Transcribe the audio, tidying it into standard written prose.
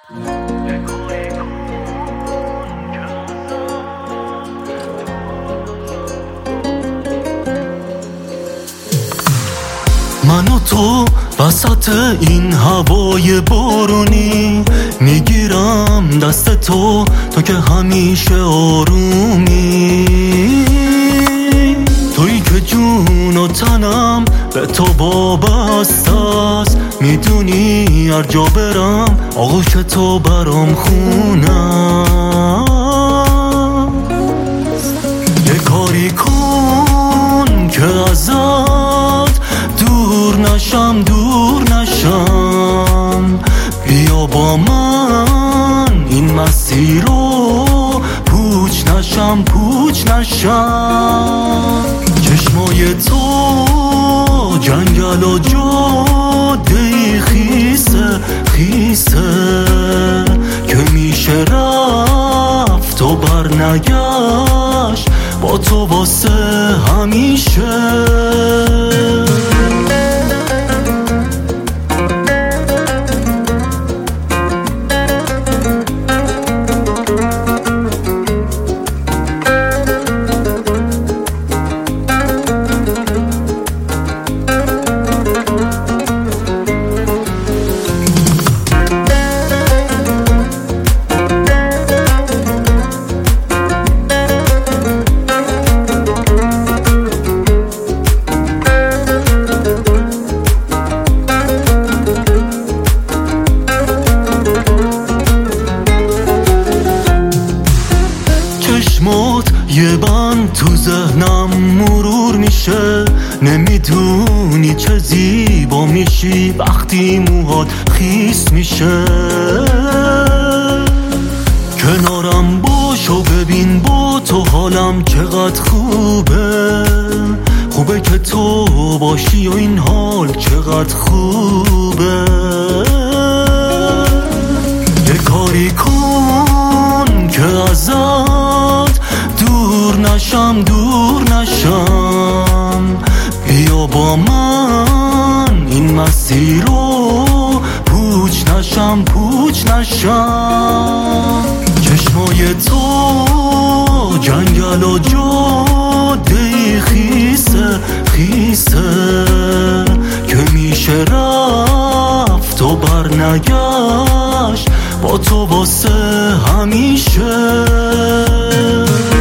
من و تو وسط این هوای بارونی میگیرم دست تو که همیشه آرومی، تویی که جون و تنم به تو وابسته است. میدونی هر جا برم آغوش تو برام خونم. یه کاری کن که ازت دور نشم بیا با من این مسیر رو پوچ نشم چشمای تو جنگل و جاده خیسه که میشه رفت و برنگشت با تو واسه همیشه. چشمات یه بند تو ذهنم مرور میشه، نمیدونی چه زیبا میشی وقتی موهات خیس میشه. کنارم باش و ببین با تو حالم چقدر خوبه که تو باشی و این حال چقدر خوبه. یه کاری کن که ازت دور نشم بیا با من این مسیر رو پوچ نشم چشمای تو جنگل و جاده خیسه که میشه رفت و برنگشت با تو واسه همیشه.